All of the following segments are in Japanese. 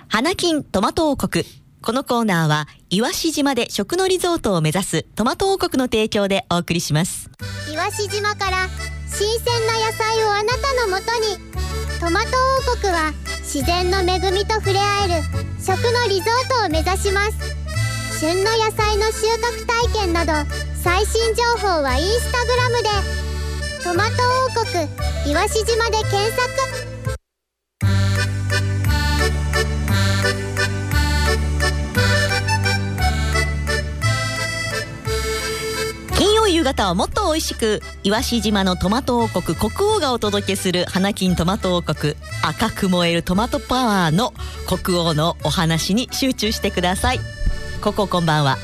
花金トマト王国。このコーナーは岩志島で食のリゾートを目指すトマト王国の提供でお送りします。 岩志島から新鮮な野菜をあなたのもとに。トマト王国は自然の恵みと触れ合える食のリゾートを目指します。旬の野菜の収穫体験など最新情報はインスタグラムでトマト王国岩志島で検索。 金曜夕方をもっと美味しく、岩志島のトマト王国国王がお届けする花金トマト王国。赤く燃えるトマトパワーの国王のお話に集中してください。こんばんは。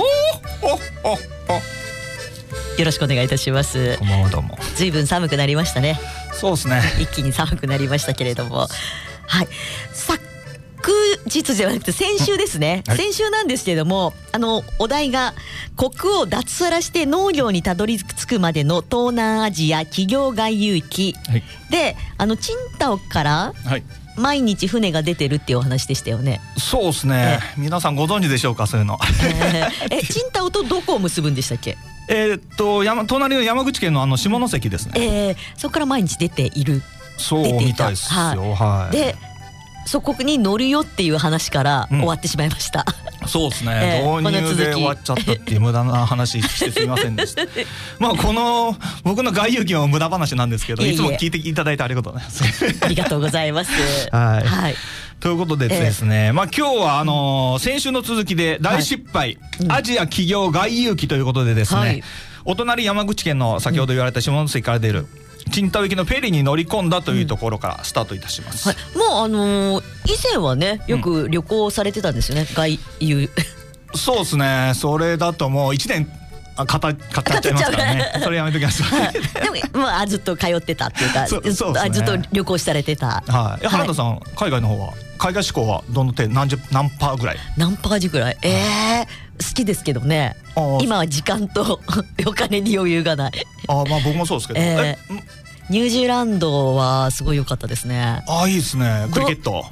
よろしくお願いいたします。 こんばんは。どうも。 ずいぶん寒くなりましたね。 そうですね。 一気に寒くなりましたけれども、はい。昨日じゃなくて先週ですね、 はい、 先週なんですけれども、お題が国王脱サラして農業にたどり着くまでの東南アジア企業外遊記、はい、でチンタオから、はい、毎日船が出てるっていうお話でしたよね。 そうですね。皆さんご存知でしょうか、そういうの。 チンタオとどこを結ぶんでしたっけ？ 隣の山口県の下関ですね。 そこから毎日出ている。 そうみたいですよ。はい。 でそこに乗るよっていう話から終わってしまいました。 そうですね。導入で終わっちゃったっていう無駄な話してすみませんでした。まあこの僕の外遊記は無駄話なんですけど、いつも聞いていただいてありがとうございます。 ありがとうございます。 はい。はい。ということでですね、まあ今日は先週の続きで大失敗、アジア企業外遊記ということでですね、お隣山口県の先ほど言われた下関から出るチンタオ行きのフェリーに乗り込んだというところからスタートいたします。 はい、もう以前はねよく旅行されてたんですよね、外遊。 そうですね。それだともう1年語っちゃいますからね。それやめときましょう。 でもずっと通ってたっていうか、 そうですね、 ずっと旅行されてた。 はい。原田さん、海外の方は海外志向はどの程度、何パーぐらい？ 何パージぐらい？好きですけどね。今は時間とお金に余裕がない。 まあ僕もそうですけど。 ニュージーランドはすごい良かったですね。 いいですね。クリケット。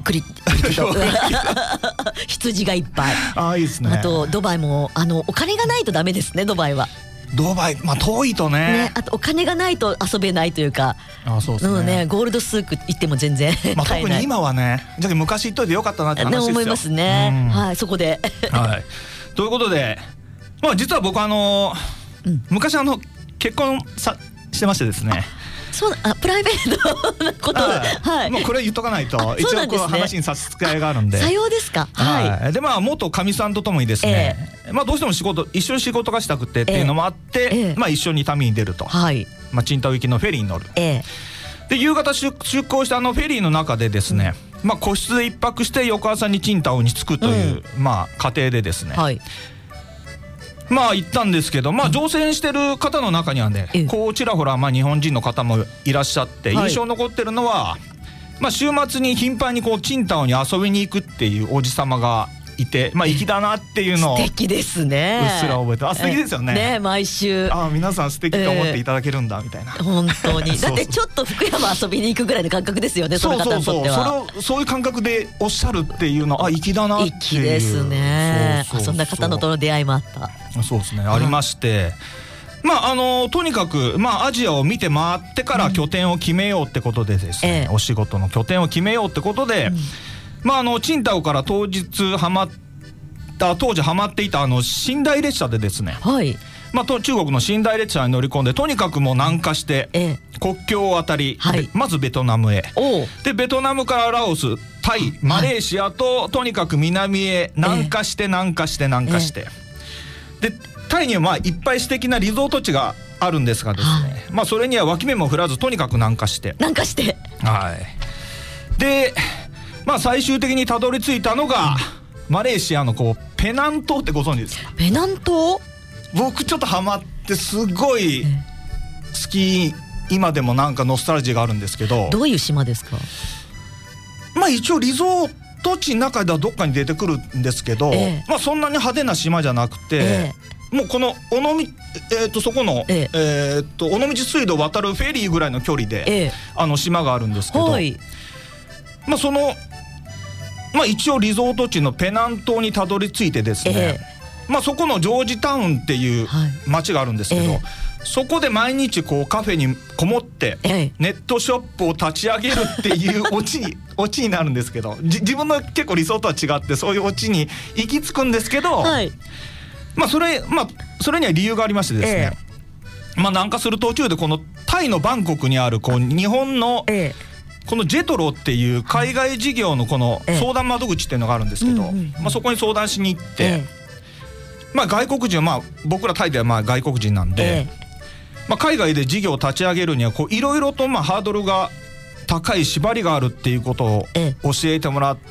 羊がいっぱい。 いいですね。 あとドバイもお金がないとダメですね。ドバイは。 ドバイ、まあ遠いとね。 あとお金がないと遊べないというか。 そうですね。 ゴールドスーク行っても全然買えない。 特に今はね、じゃあ昔行っといてよかったなって話ですよ。 思いますね。はい、そこで。 はい。ということで、まあ実は僕昔結婚してましてですね。 そうプライベートなことで、はい、 もうこれ言っとかないと一応こう話に差し支えがあるんで。 さようですか。はい。 でまあ元かみさんとともにですね、まあどうしても一緒に仕事がしたくてっていうのもあって、まあ一緒に旅に出ると。はい。まあチンタオ行きのフェリーに乗る。で夕方出港したフェリーの中でですね、まあ個室で一泊して翌朝にチンタオに着くというまあ過程でですね。はい。まあ行ったんですけど、まあ乗船してる方の中にはね、こうちらほらまあ日本人の方もいらっしゃって、印象残ってるのは、まあ週末に頻繁にこうチンタオに遊びに行くっていうおじさまがいて、まあ粋だなっていうのを素敵ですね。 うっすら覚えて、素敵ですよね。 ね、毎週皆さん素敵と思っていただけるんだみたいな。 本当に。だってちょっと福山遊びに行くぐらいの感覚ですよね。その方にとっては。 そういう感覚でおっしゃるっていうの粋だなっていう。 粋ですね。そんな方のとの出会いもあった。 そうですね、ありまして、まあとにかくまあアジアを見て回ってから拠点を決めようってことでですね、お仕事の拠点を決めようってことで、まあチンタオから当時ハマっていた寝台列車でですね、まあ中国の寝台列車に乗り込んで、とにかくもう南下して国境を渡り、まずベトナムへ、でベトナムからラオス、タイ、マレーシアととにかく南へ南下してでタイにはまあいっぱい素敵なリゾート地があるんですがですね、まあそれには脇目も振らずとにかく南下して、はい。でまあ最終的にたどり着いたのがマレーシアのペナン島ってご存知ですか？ ペナン島？ 僕ちょっとハマってすごい好き、今でもなんかノスタルジーがあるんですけど。 どういう島ですか？ まあ一応リゾート地の中ではどっかに出てくるんですけど、まあそんなに派手な島じゃなくて、もうこのそこの尾道水道を渡るフェリーぐらいの距離で島があるんですけど、まあそのまあ一応リゾート地のペナン島にたどり着いてですね、まあそこのジョージタウンっていう街があるんですけど、そこで毎日こうカフェにこもってネットショップを立ち上げるっていうオチになるんですけど、自分の結構理想とは違ってそういうオチに行き着くんですけど、まあそれには理由がありましてですね、まあ南下する途中でこのタイのバンコクにあるこう日本のこのジェトロっていう海外事業のこの相談窓口っていうのがあるんですけど、まあそこに相談しに行って、まあ外国人はまあ僕らタイではまあ外国人なんで、まあ海外で事業を立ち上げるにはいろいろとまあハードルが高い縛りがあるっていうことを教えてもらって、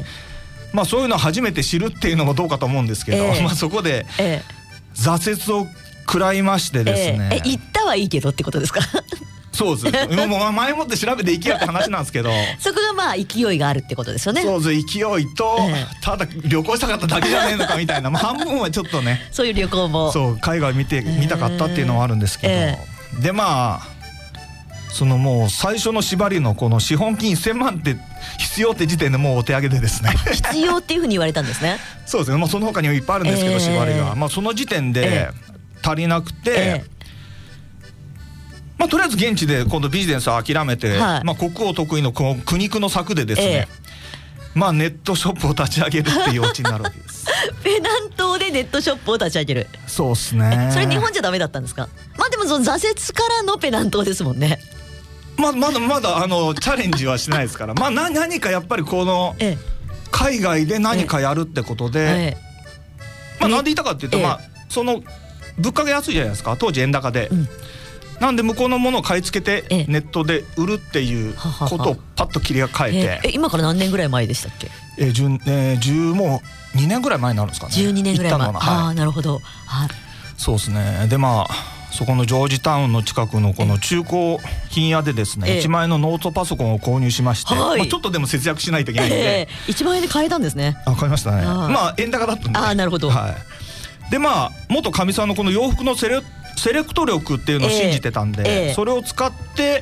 まあそういうのを初めて知るっていうのもどうかと思うんですけど、まあそこで挫折を食らいましてですね、 行ったはいいけどってことですか？ そうです。もう前もって調べていきやって話なんですけどそこがまあ勢いがあるってことですよね。 そうです。勢いと、ただ旅行したかっただけじゃねえのかみたいな、まあ半分はちょっとねそういう旅行もそう海外見たかったっていうのはあるんですけど、でまあそのもう最初の縛りのこの資本金1000万って必要って時点でもうお手上げでですね必要っていうふうに言われたんですね。 そうですね。まあその他にもいっぱいあるんですけど、縛りがまあその時点で足りなくて、まあとりあえず現地で今度ビジネスを諦めて、まあ国王得意のこの苦肉の策でですね、まあネットショップを立ち上げるっていうオチになるわけですペナン島でネットショップを立ち上げる。 そうですね。 それ日本じゃダメだったんですか？まあでもその挫折からのペナン島ですもんね。 まだチャレンジはしないですからまあ何かやっぱりこの海外で何かやるってことで、まあなんで言ったかっていうと、まあその物価が安いじゃないですか、当時円高で。なんで向こうのものを買い付けてネットで売るっていうことをパッと切り替えて、 今から何年ぐらい前でしたっけ？ もう2年ぐらい前になるんですかね。 12年ぐらい前。ああなるほど。 そうですね。でまあそこのジョージタウンの近くのこの中古品屋でですね、1万円のノートパソコンを購入しまして、まあちょっとでも節約しないといけないんで、 1万円で買えたんですね。 買いましたね。まあ円高だったんで。 なるほど。 でまあ元かみさんのこの洋服のセレクト力っていうのを信じてたんで、それを使って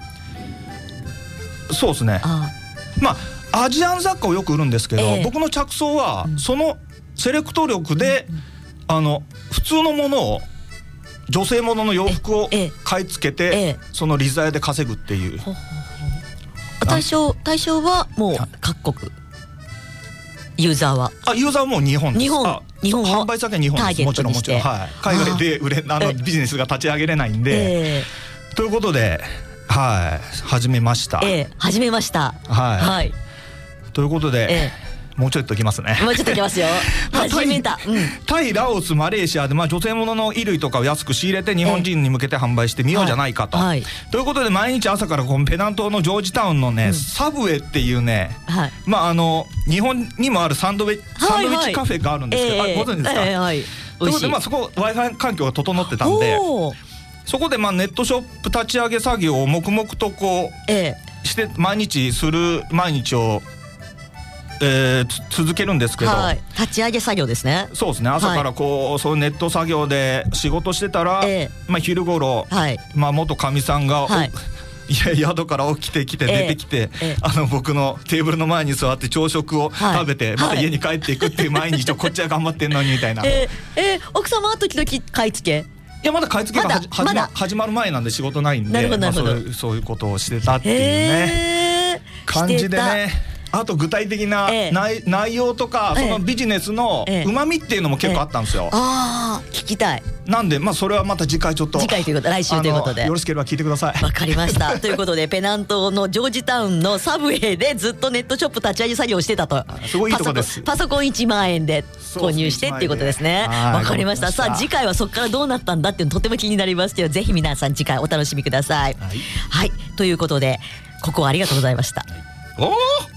そうですね。まあアジアン雑貨をよく売るんですけど、僕の着想はそのセレクト力で普通のものを女性ものの洋服を買い付けてその利ザヤで稼ぐっていう。 対象はもう各国ユーザーははもう日本です。 日本販売先は日本です。もちろん海外でビジネスが立ち上げれないんで、ということで始めました。ということでもうちょっといきますね。 もうちょっといきますよ。始めた。 タイ、ラオス、マレーシアで女性ものの衣類とかを安く仕入れて日本人に向けて販売してみようじゃないかと。ということで毎日朝からこのペナン島のジョージタウンのねサブウェイっていうね、まあ日本にもあるサンドウィッチカフェがあるんですけど、ご存知ですか？ということでまあそこ Wi-Fi 環境が整ってたんで、そこでまあネットショップ立ち上げ作業を黙々とこうして毎日を続けるんですけど、 立ち上げ作業ですね。 そうですね。朝からこうそういうネット作業で仕事してたら、まあ昼頃、まあ元かみさんが宿から起きてきて出てきて、僕のテーブルの前に座って朝食を食べてまた家に帰っていくっていう毎日をこっちは頑張ってんのにみたいな。 奥様は時々買い付け？ いやまだ買い付けが始まる前なんで仕事ないんで、そういうことをしてたっていうね感じでね。あと具体的な内容とかそのビジネスのうまみっていうのも結構あったんですよ。 聞きたい。 なんでまあそれはまた次回ちょっとということ来週ということでよろしければ聞いてください。 わかりましたということでペナン島のジョージタウンのサブウェイでずっとネットショップ立ち上げ作業をしてたと。 すごいいいとこです。 パソコン1万円で購入してっていうことですね。わかりました。さあ次回はそこからどうなったんだっていうのとても気になりますけど、ぜひ皆さん次回お楽しみください。はいということでここありがとうございました。 おー